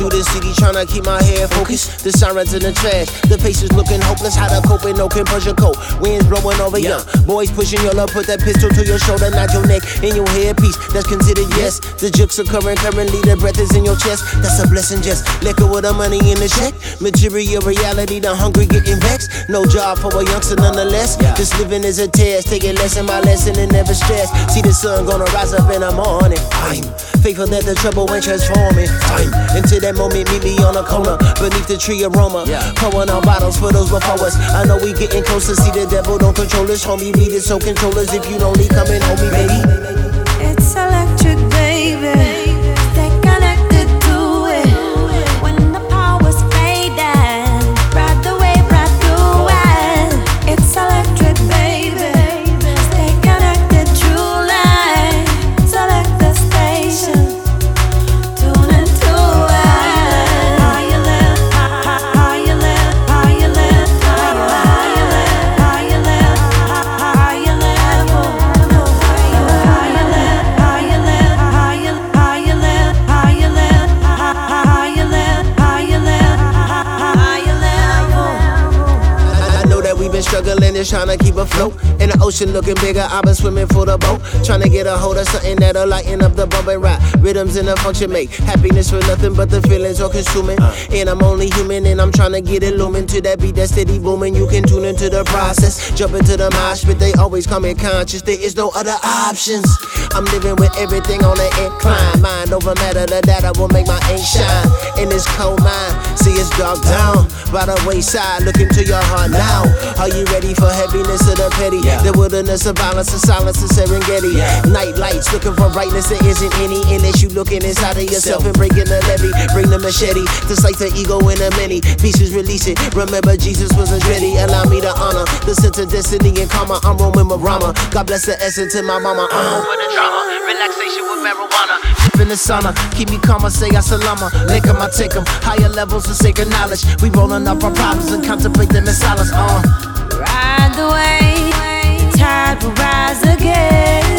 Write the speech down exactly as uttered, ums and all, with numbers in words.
through the city trying to keep my head focused. The sirens in the trash, the faces looking hopeless. How to cope with no can push your coat. Winds blowing over yeah. young boys pushing your love. Put that pistol to your shoulder, not your neck. In your headpiece, that's considered yes. The jukes are current, currently the breath is in your chest. That's a blessing, just liquor with the money in the check. Material reality, the hungry getting vexed. No job for a youngster nonetheless. Yeah. Just living is a test, taking lesson by lesson and never stress. See the sun gonna rise up in the morning. I'm faithful that the trouble ain't transforming. Time until that moment, meet me on a corner beneath the tree aroma. Yeah. Pouring our bottles for those before us. I know we getting closer. See the devil don't control us, homie. We the so controllers. If you don't leave, come in, homie, baby. It's electric, baby. Stay connected to it. When the powers fade and ride the wave right through it. It's electric, baby. Stay connected, true light. Select the station. Tune into it. How you live, how you live, how you live, how you live, how you live, how you live, how you live. Struggling is trying to keep afloat. In the ocean looking bigger, I've been swimming for the boat. Trying to get a hold of something that'll lighten up the bump and ride. Rhythms in the function make happiness for nothing but the feelings are consuming. And I'm only human and I'm trying to get illumined to that beat that steady booming. You can tune into the process, jump into the mosh pit. They always come in conscious, there is no other options. I'm living with everything on the incline. Mind over matter, the data will make my ink shine. In this cold mind, see it's dark down by the wayside, look into your heart now. Are you ready for heaviness of the petty? Yeah. The wilderness of violence, the silence of Serengeti. Yeah. Night lights looking for brightness, there isn't any unless you looking inside of yourself and breaking the levee. Bring the machete to slice the ego in the many pieces, release it. Remember Jesus was a ready. Allow me to honor the sense of destiny and karma. I'm Roman Marama. God bless the essence in my mama. I'm home for the drama, relaxation with marijuana. Dip in the sauna, keep me calm, I say assalamu. Make 'em, I take 'em. Higher levels of sacred knowledge. We rolling up our problems and contemplate them in silence. Uh. Ride the wave, tide will rise again.